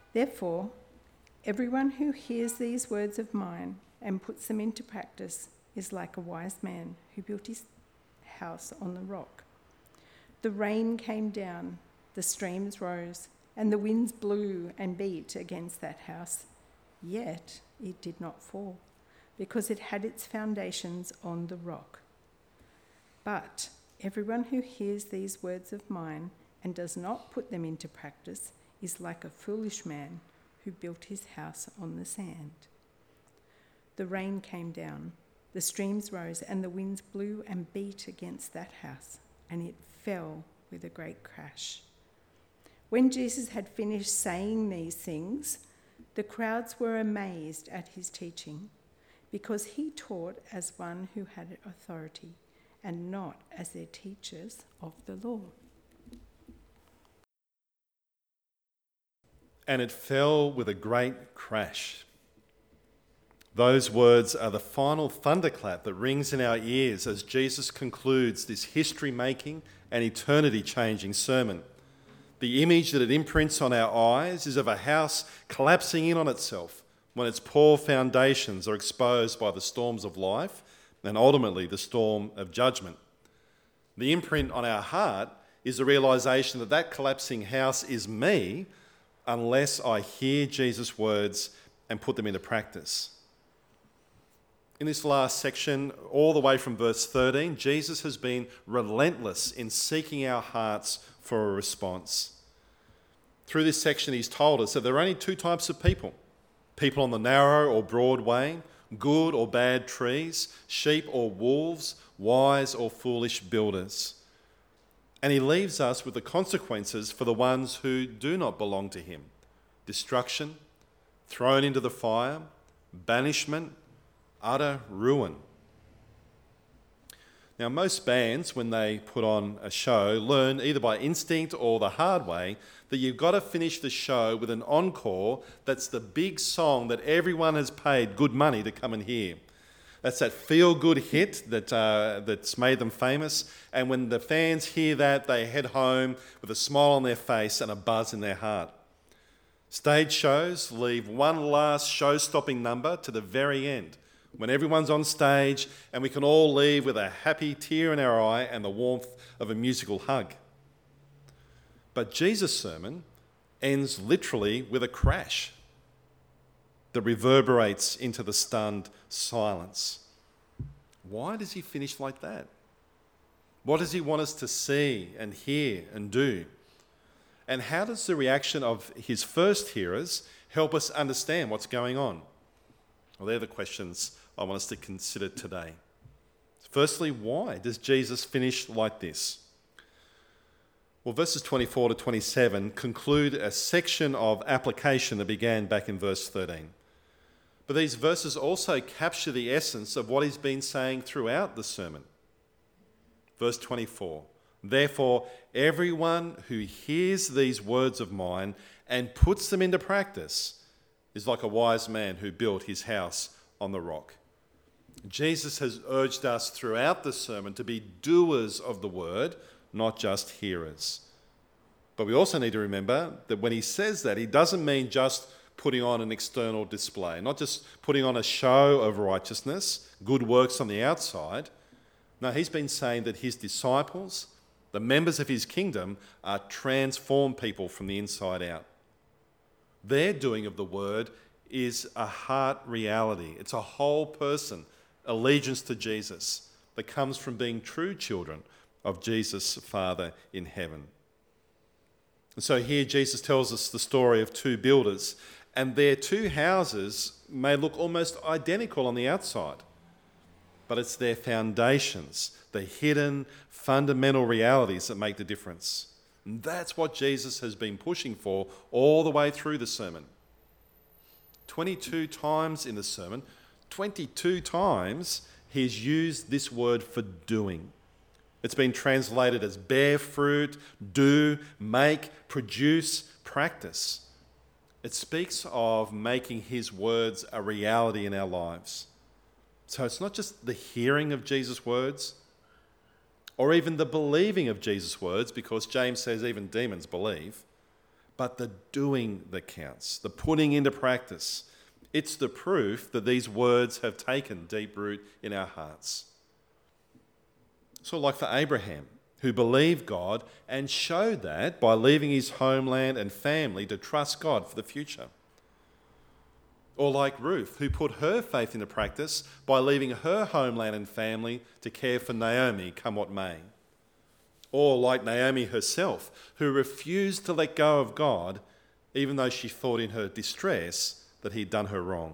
Therefore, everyone who hears these words of mine and puts them into practice is like a wise man who built his house on the rock. The rain came down, the streams rose, and the winds blew and beat against that house. Yet it did not fall, because it had its foundations on the rock. But everyone who hears these words of mine and does not put them into practice is like a foolish man who built his house on the sand. The rain came down, the streams rose, and the winds blew and beat against that house, and it fell with a great crash. When Jesus had finished saying these things, the crowds were amazed at his teaching, because he taught as one who had authority and not as their teachers of the law. And it fell with a great crash. Those words are the final thunderclap that rings in our ears as Jesus concludes this history-making and eternity-changing sermon. The image that it imprints on our eyes is of a house collapsing in on itself when its poor foundations are exposed by the storms of life and ultimately the storm of judgment. The imprint on our heart is the realisation that that collapsing house is me unless I hear Jesus' words and put them into practice. In this last section, all the way from verse 13, Jesus has been relentless in seeking our hearts for a response. Through this section, he's told us that there are only two types of people: people on the narrow or broad way, good or bad trees, sheep or wolves, wise or foolish builders. And he leaves us with the consequences for the ones who do not belong to him: destruction, thrown into the fire, banishment, utter ruin. Now, most bands, when they put on a show, learn either by instinct or the hard way that you've got to finish the show with an encore that's the big song that everyone has paid good money to come and hear. That's that feel-good hit that's made them famous. And when the fans hear that, they head home with a smile on their face and a buzz in their heart. Stage shows leave one last show-stopping number to the very end, when everyone's on stage and we can all leave with a happy tear in our eye and the warmth of a musical hug. But Jesus' sermon ends literally with a crash that reverberates into the stunned silence. Why does he finish like that? What does he want us to see and hear and do? And how does the reaction of his first hearers help us understand what's going on? Well, they're the questions I want us to consider today. Firstly, why does Jesus finish like this? Well, verses 24 to 27 conclude a section of application that began back in verse 13. But these verses also capture the essence of what he's been saying throughout the sermon. Verse 24, therefore, everyone who hears these words of mine and puts them into practice is like a wise man who built his house on the rock. Jesus has urged us throughout the sermon to be doers of the word, not just hearers. But we also need to remember that when he says that, he doesn't mean just putting on an external display, not just putting on a show of righteousness, good works on the outside. No, he's been saying that his disciples, the members of his kingdom, are transformed people from the inside out. Their doing of the word is a heart reality. It's a whole person, allegiance to Jesus, that comes from being true children of Jesus' Father in heaven. And so here Jesus tells us the story of two builders, and their two houses may look almost identical on the outside, but it's their foundations, the hidden fundamental realities that make the difference. And that's what Jesus has been pushing for all the way through the sermon. 22 times in the sermon, 22 times he's used this word for doing. It's been translated as bear fruit, do, make, produce, practice. It speaks of making his words a reality in our lives. So it's not just the hearing of Jesus' words or even the believing of Jesus' words, because James says even demons believe, but the doing that counts, the putting into practice. It's the proof that these words have taken deep root in our hearts. So like for Abraham, who believed God and showed that by leaving his homeland and family to trust God for the future. Or like Ruth, who put her faith into practice by leaving her homeland and family to care for Naomi, come what may. Or like Naomi herself, who refused to let go of God, even though she thought in her distress that he'd done her wrong.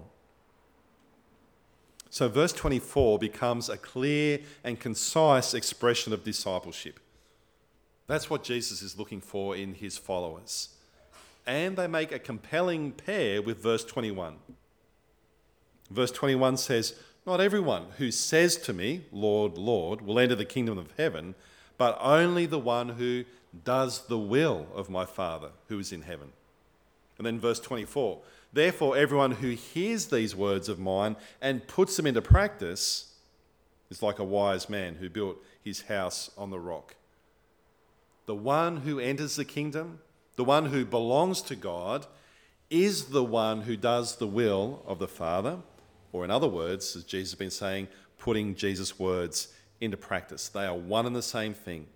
So verse 24 becomes a clear and concise expression of discipleship. That's what Jesus is looking for in his followers. And they make a compelling pair with verse 21. Verse 21 says, "Not everyone who says to me, 'Lord, Lord,' will enter the kingdom of heaven, but only the one who does the will of my Father who is in heaven." And then verse 24, "Therefore everyone who hears these words of mine and puts them into practice is like a wise man who built his house on the rock." The one who enters the kingdom, the one who belongs to God, is the one who does the will of the Father, or in other words, as Jesus has been saying, putting Jesus' words into practice. They are one and the same thing.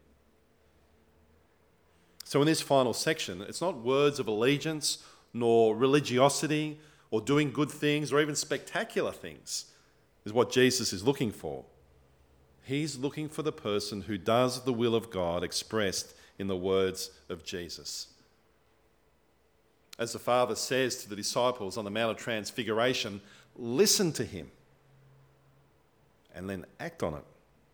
So in this final section, it's not words of allegiance, nor religiosity, or doing good things, or even spectacular things, is what Jesus is looking for. He's looking for the person who does the will of God expressed in the words of Jesus. As the Father says to the disciples on the Mount of Transfiguration, listen to him and then act on it.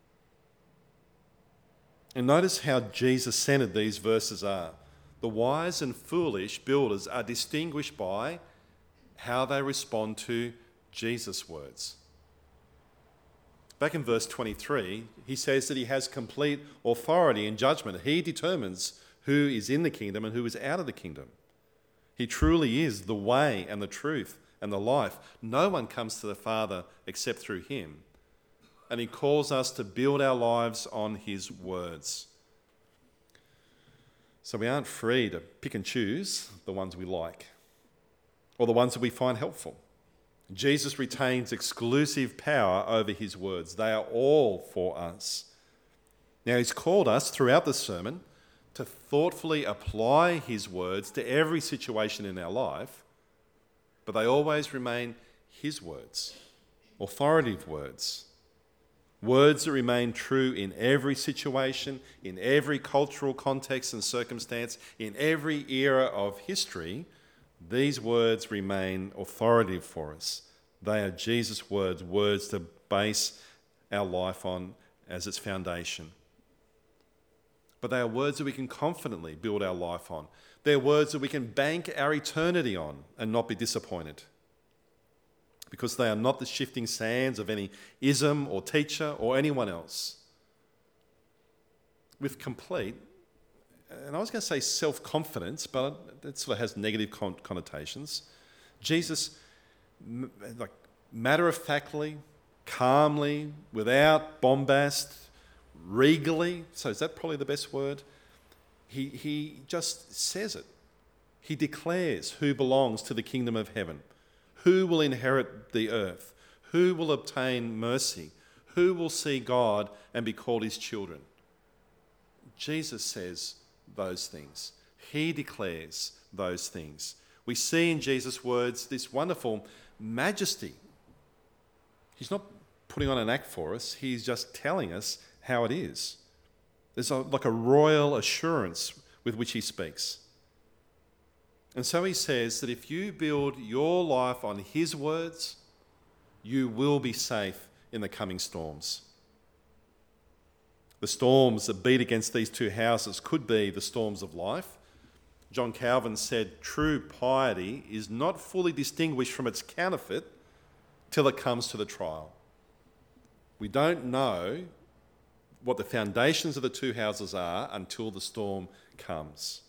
And notice how Jesus-centered these verses are. The wise and foolish builders are distinguished by how they respond to Jesus' words. Back in verse 23, he says that he has complete authority in judgment. He determines who is in the kingdom and who is out of the kingdom. He truly is the way and the truth and the life. No one comes to the Father except through him. And he calls us to build our lives on his words. So we aren't free to pick and choose the ones we like or the ones that we find helpful. Jesus retains exclusive power over his words. They are all for us. Now, he's called us throughout the sermon to thoughtfully apply his words to every situation in our life, but they always remain his words, authoritative words, words that remain true in every situation, in every cultural context and circumstance, in every era of history. These words remain authoritative for us. They are Jesus' words, words to base our life on as its foundation. But they are words that we can confidently build our life on. They're words that we can bank our eternity on and not be disappointed, because they are not the shifting sands of any ism or teacher or anyone else. With complete, and I was going to say self-confidence, but that sort of has negative connotations. Jesus, matter-of-factly, calmly, without bombast, regally, so is that probably the best word? He just says it. He declares who belongs to the kingdom of heaven, who will inherit the earth, who will obtain mercy, who will see God and be called his children. Jesus says those things. He declares those things. We see in Jesus' words this wonderful majesty. He's not putting on an act for us. He's just telling us how it is. There's like a royal assurance with which he speaks. And so he says that if you build your life on his words, you will be safe in the coming storms. The storms that beat against these two houses could be the storms of life. John Calvin said, true piety is not fully distinguished from its counterfeit till it comes to the trial. We don't know what the foundations of the two houses are until the storm comes.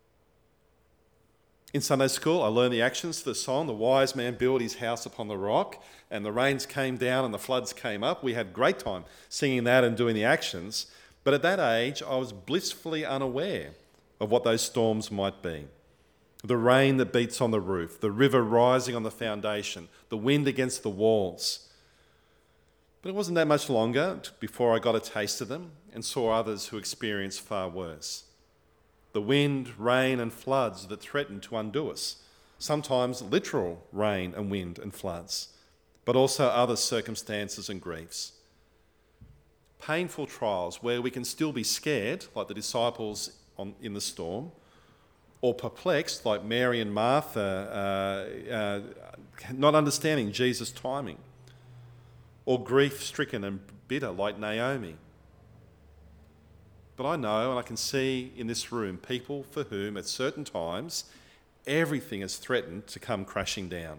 In Sunday school, I learned the actions to the song, "The wise man built his house upon the rock," and the rains came down and the floods came up. We had a great time singing that and doing the actions. But at that age, I was blissfully unaware of what those storms might be. The rain that beats on the roof, the river rising on the foundation, the wind against the walls. But it wasn't that much longer before I got a taste of them and saw others who experienced far worse. The wind, rain and floods that threatened to undo us. Sometimes literal rain and wind and floods, but also other circumstances and griefs. Painful trials where we can still be scared, like the disciples in the storm, or perplexed, like Mary and Martha, not understanding Jesus' timing, or grief-stricken and bitter, like Naomi. But I know and I can see in this room people for whom at certain times everything is threatened to come crashing down.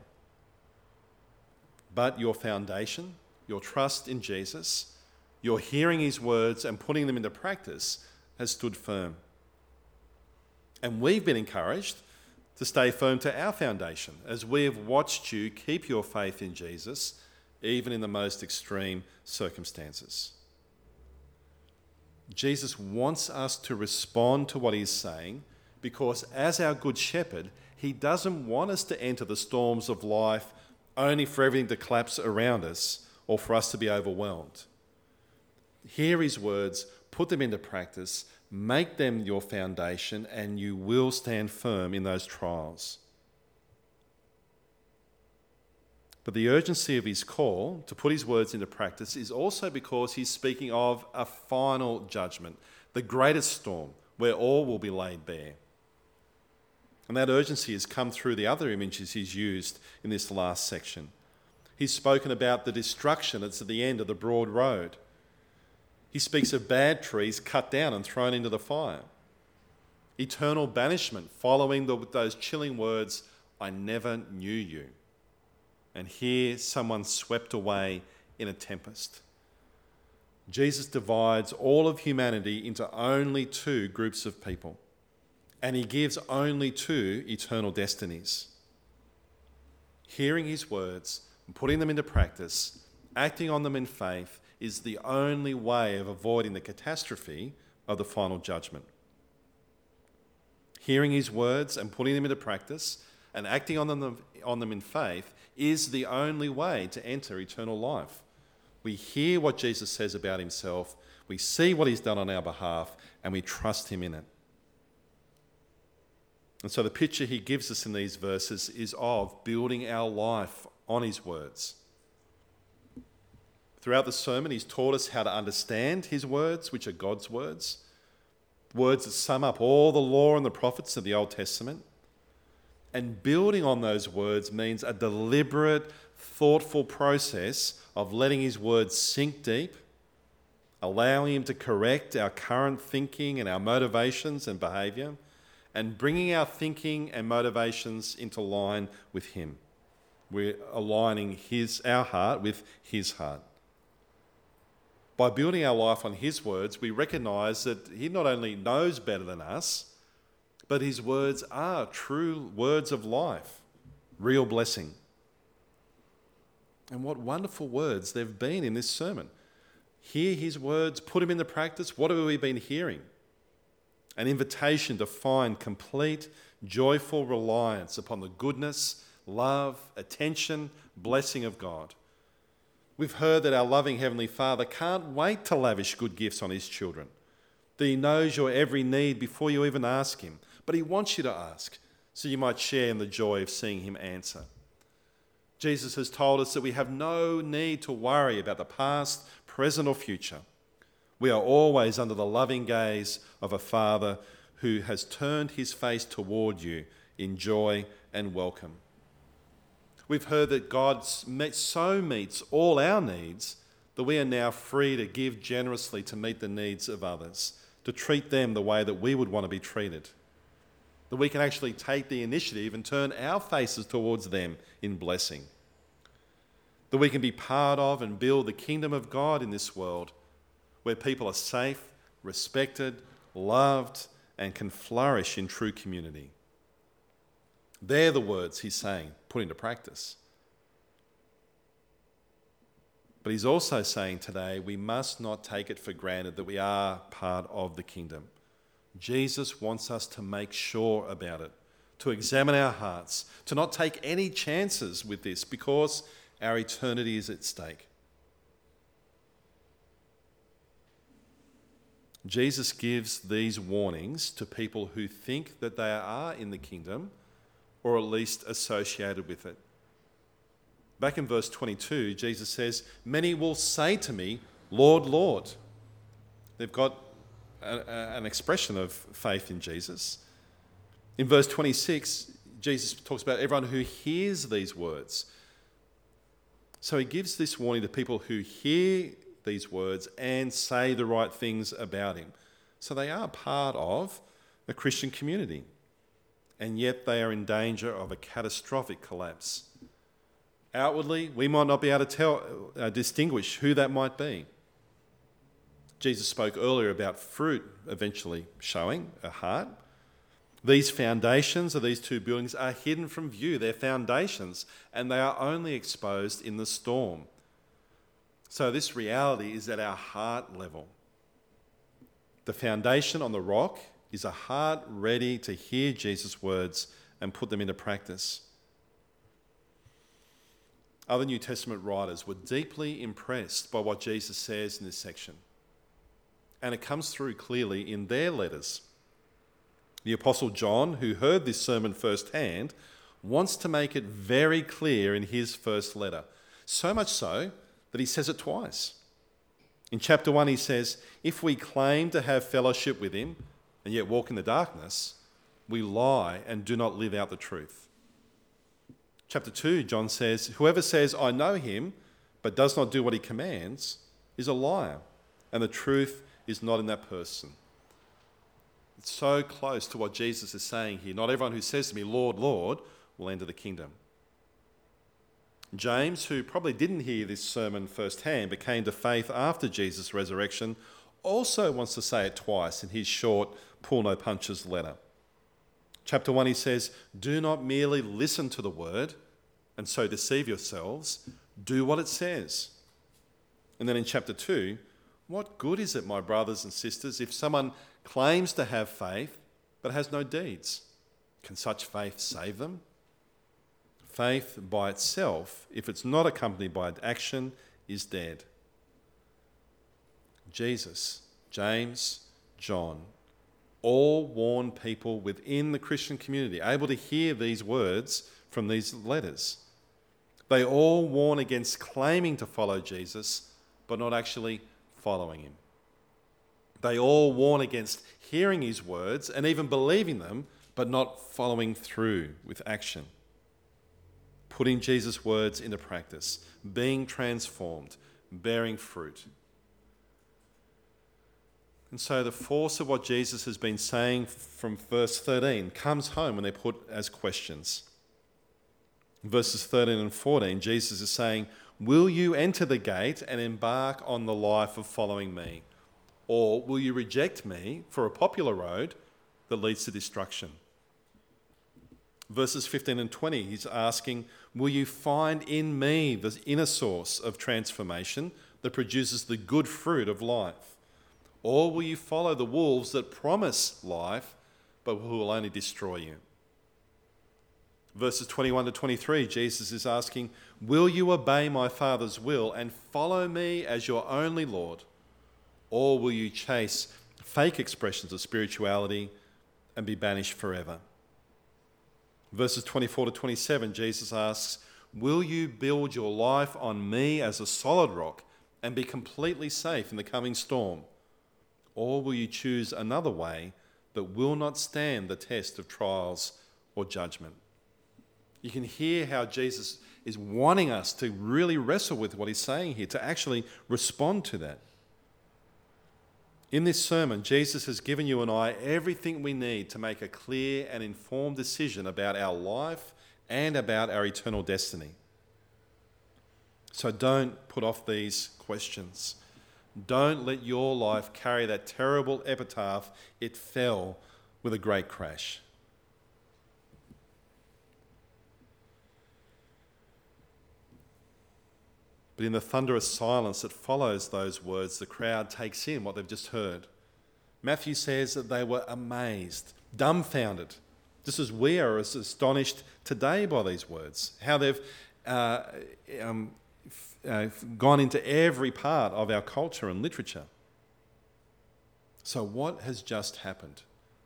But your foundation, your trust in Jesus, your hearing his words and putting them into practice has stood firm. And we've been encouraged to stay firm to our foundation as we have watched you keep your faith in Jesus, even in the most extreme circumstances. Jesus wants us to respond to what he's saying because as our good shepherd, he doesn't want us to enter the storms of life only for everything to collapse around us or for us to be overwhelmed. Hear his words, put them into practice, make them your foundation, and you will stand firm in those trials. But the urgency of his call to put his words into practice is also because he's speaking of a final judgment, the greatest storm, where all will be laid bare. And that urgency has come through the other images he's used in this last section. He's spoken about the destruction that's at the end of the broad road. He speaks of bad trees cut down and thrown into the fire. Eternal banishment following those chilling words, "I never knew you." And here someone swept away in a tempest. Jesus divides all of humanity into only two groups of people, and he gives only two eternal destinies. Hearing his words and putting them into practice, acting on them in faith, is the only way of avoiding the catastrophe of the final judgment. Hearing his words and putting them into practice and acting on them in faith is the only way to enter eternal life. We hear what Jesus says about himself, we see what he's done on our behalf, and we trust him in it. And so the picture he gives us in these verses is of building our life on his words. Throughout the sermon, he's taught us how to understand his words, which are God's words that sum up all the law and the prophets of the Old Testament. And building on those words means a deliberate, thoughtful process of letting his words sink deep, allowing him to correct our current thinking and our motivations and behaviour, and bringing our thinking and motivations into line with him. We're aligning our heart with his heart. By building our life on his words, we recognise that he not only knows better than us, but his words are true words of life, real blessing. And what wonderful words they've been in this sermon. Hear his words, put them into practice. What have we been hearing? An invitation to find complete, joyful reliance upon the goodness, love, attention, blessing of God. We've heard that our loving Heavenly Father can't wait to lavish good gifts on his children, that he knows your every need before you even ask him, but he wants you to ask so you might share in the joy of seeing him answer. Jesus has told us that we have no need to worry about the past, present or future. We are always under the loving gaze of a Father who has turned his face toward you in joy and welcome. We've heard that God so meets all our needs that we are now free to give generously to meet the needs of others, to treat them the way that we would want to be treated. That we can actually take the initiative and turn our faces towards them in blessing. That we can be part of and build the kingdom of God in this world where people are safe, respected, loved, and can flourish in true community. They're the words he's saying, put into practice. But he's also saying today we must not take it for granted that we are part of the kingdom. Jesus wants us to make sure about it, to examine our hearts, to not take any chances with this because our eternity is at stake. Jesus gives these warnings to people who think that they are in the kingdom or at least associated with it. Back in verse 22, Jesus says, "Many will say to me, 'Lord, Lord.'" They've got an expression of faith in Jesus. In verse 26, Jesus talks about everyone who hears these words. So he gives this warning to people who hear these words and say the right things about him. So they are part of the Christian community, and yet they are in danger of a catastrophic collapse. Outwardly, we might not be able to distinguish who that might be. Jesus spoke earlier about fruit eventually showing a heart. These foundations of these two buildings are hidden from view. They're foundations, and they are only exposed in the storm. So this reality is at our heart level. The foundation on the rock is a heart ready to hear Jesus' words and put them into practice. Other New Testament writers were deeply impressed by what Jesus says in this section, and it comes through clearly in their letters. The Apostle John, who heard this sermon firsthand, wants to make it very clear in his first letter, so much so that he says it twice. In chapter 1 he says, "If we claim to have fellowship with him and yet walk in the darkness, we lie and do not live out the truth." Chapter 2, John says, "Whoever says, 'I know him,' but does not do what he commands, is a liar, and the truth is not in that person." It's so close to what Jesus is saying here. Not everyone who says to me, "Lord, Lord," will enter the kingdom. James, who probably didn't hear this sermon firsthand but came to faith after Jesus' resurrection, also wants to say it twice in his short pull no punches letter. Chapter 1 he says, "Do not merely listen to the word and so deceive yourselves, do what it says." And then in chapter 2, "What good is it, my brothers and sisters, if someone claims to have faith but has no deeds? Can such faith save them?" Faith by itself, if it's not accompanied by action, is dead. Jesus, James, John, all warn people within the Christian community, able to hear these words from these letters. They all warn against claiming to follow Jesus, but not actually following him. They all warn against hearing his words and even believing them, but not following through with action. Putting Jesus' words into practice, being transformed, bearing fruit. And so the force of what Jesus has been saying from verse 13 comes home when they're put as questions. In verses 13 and 14, Jesus is saying, "Will you enter the gate and embark on the life of following me? Or will you reject me for a popular road that leads to destruction?" Verses 15 and 20, he's asking, "Will you find in me the inner source of transformation that produces the good fruit of life? Or will you follow the wolves that promise life, but who will only destroy you?" Verses 21 to 23, Jesus is asking, "Will you obey my Father's will and follow me as your only Lord? Or will you chase fake expressions of spirituality and be banished forever?" Verses 24 to 27, Jesus asks, "Will you build your life on me as a solid rock and be completely safe in the coming storm? Or will you choose another way that will not stand the test of trials or judgment?" You can hear how Jesus is wanting us to really wrestle with what he's saying here, to actually respond to that. In this sermon, Jesus has given you and I everything we need to make a clear and informed decision about our life and about our eternal destiny. So don't put off these questions. Don't let your life carry that terrible epitaph, "It fell with a great crash." But in the thunderous silence that follows those words, the crowd takes in what they've just heard. Matthew says that they were amazed, dumbfounded, Just as we are as astonished today by these words, how they've gone into every part of our culture and literature. So what has just happened?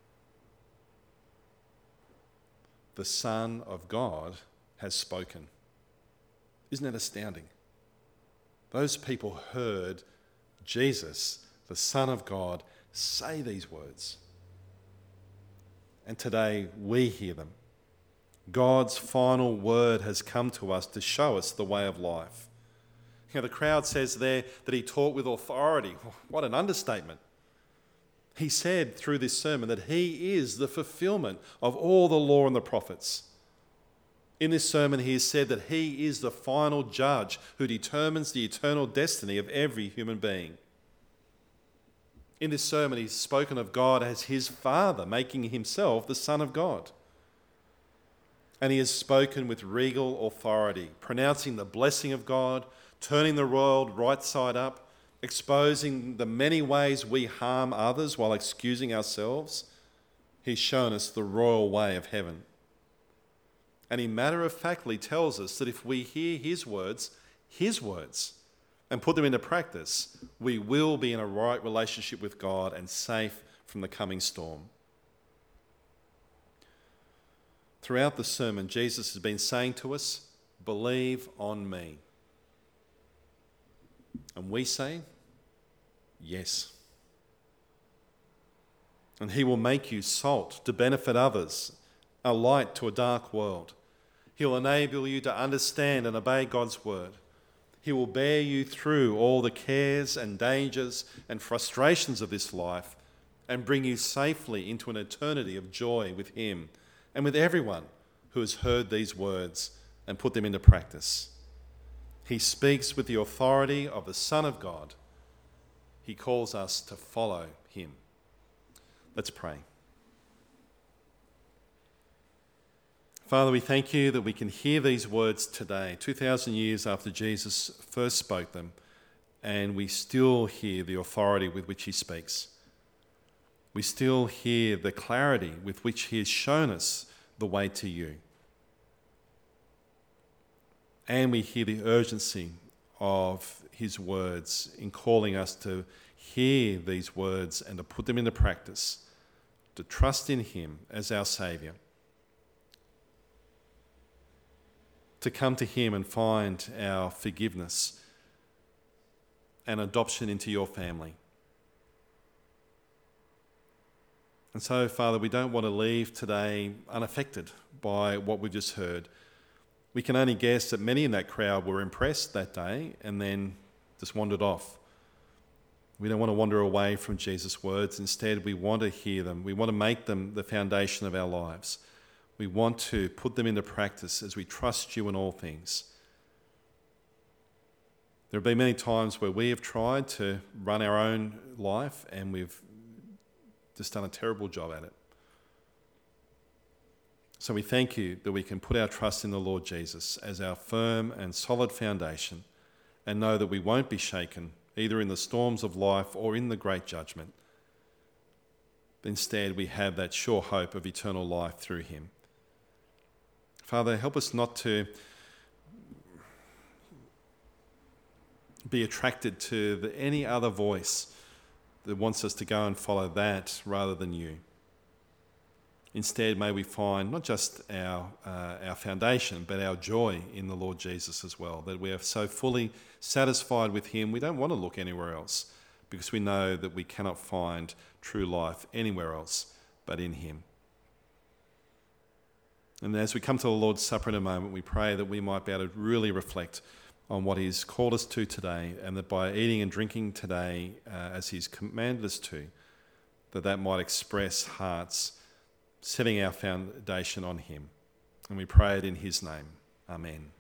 The Son of God has spoken. Isn't that astounding? Those people heard Jesus, the Son of God, say these words. And today we hear them. God's final word has come to us to show us the way of life. You know, the crowd says there that he taught with authority. What an understatement. He said through this sermon that he is the fulfillment of all the law and the prophets. In this sermon, he has said that he is the final judge who determines the eternal destiny of every human being. In this sermon, he's spoken of God as his Father, making himself the Son of God. And he has spoken with regal authority, pronouncing the blessing of God, turning the world right side up, exposing the many ways we harm others while excusing ourselves. He's shown us the royal way of heaven. And he matter-of-factly tells us that if we hear his words, and put them into practice, we will be in a right relationship with God and safe from the coming storm. Throughout the sermon, Jesus has been saying to us, believe on me. And we say, yes. And he will make you salt to benefit others, a light to a dark world. He'll enable you to understand and obey God's word. He will bear you through all the cares and dangers and frustrations of this life and bring you safely into an eternity of joy with him and with everyone who has heard these words and put them into practice. He speaks with the authority of the Son of God. He calls us to follow him. Let's pray. Father, we thank you that we can hear these words today, 2,000 years after Jesus first spoke them, and we still hear the authority with which he speaks. We still hear the clarity with which he has shown us the way to you. And we hear the urgency of his words in calling us to hear these words and to put them into practice, to trust in him as our Saviour, to come to him and find our forgiveness and adoption into your family. And so, Father, we don't want to leave today unaffected by what we've just heard. We can only guess that many in that crowd were impressed that day and then just wandered off. We don't want to wander away from Jesus' words. Instead, we want to hear them. We want to make them the foundation of our lives. We want to put them into practice as we trust you in all things. There have been many times where we have tried to run our own life and we've just done a terrible job at it. So we thank you that we can put our trust in the Lord Jesus as our firm and solid foundation and know that we won't be shaken either in the storms of life or in the great judgment. But instead, we have that sure hope of eternal life through him. Father, help us not to be attracted to any other voice that wants us to go and follow that rather than you. Instead, may we find not just our foundation, but our joy in the Lord Jesus as well, that we are so fully satisfied with him, we don't want to look anywhere else because we know that we cannot find true life anywhere else but in him. And as we come to the Lord's Supper in a moment, we pray that we might be able to really reflect on what he's called us to today, and that by eating and drinking today, as he's commanded us to, that might express hearts setting our foundation on him. And we pray it in his name. Amen.